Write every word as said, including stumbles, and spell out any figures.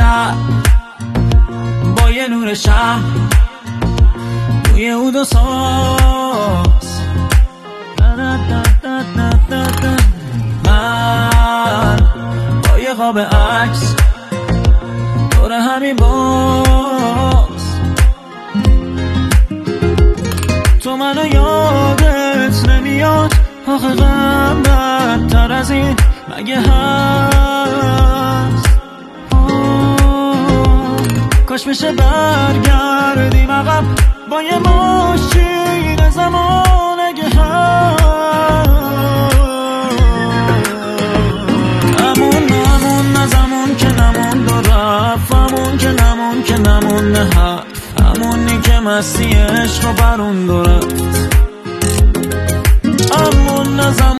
شب با یه نور شب توی اود و ساز من با یه قاب عکس دور همین باز تو منو یادت نمیاد آخه غم بدتر از این مگه هست؟ کاش میشه برگردیم عقب با یه ماشین زمان اگه هست همون همون از همون که نمون دو رفت همون که نمون که نمون نه حرف همونی که مستی عشق و برون دو رفت همون از